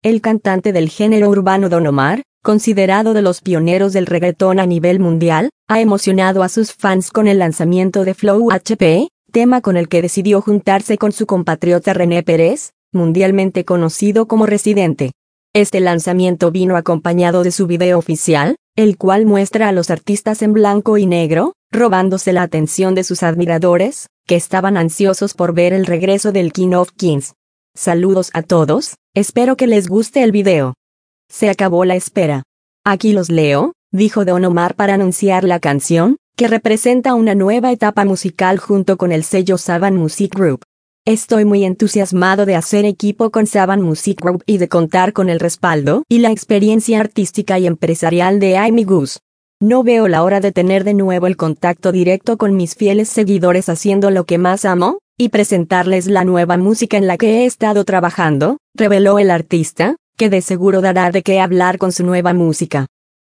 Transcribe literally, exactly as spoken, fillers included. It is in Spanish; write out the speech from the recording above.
El cantante del género urbano Don Omar, considerado de los pioneros del reggaetón a nivel mundial, ha emocionado a sus fans con el lanzamiento de Flow H P, tema con el que decidió juntarse con su compatriota René Pérez, mundialmente conocido como Residente. Este lanzamiento vino acompañado de su video oficial, el cual muestra a los artistas en blanco y negro, robándose la atención de sus admiradores, que estaban ansiosos por ver el regreso del King of Kings. Saludos a todos, espero que les guste el video. Se acabó la espera. Aquí los leo, dijo Don Omar para anunciar la canción, que representa una nueva etapa musical junto con el sello Saban Music Group. Estoy muy entusiasmado de hacer equipo con Saban Music Group y de contar con el respaldo y la experiencia artística y empresarial de Amy Goose. No veo la hora de tener de nuevo el contacto directo con mis fieles seguidores haciendo lo que más amo, y presentarles la nueva música en la que he estado trabajando, reveló el artista, que de seguro dará de qué hablar con su nueva música.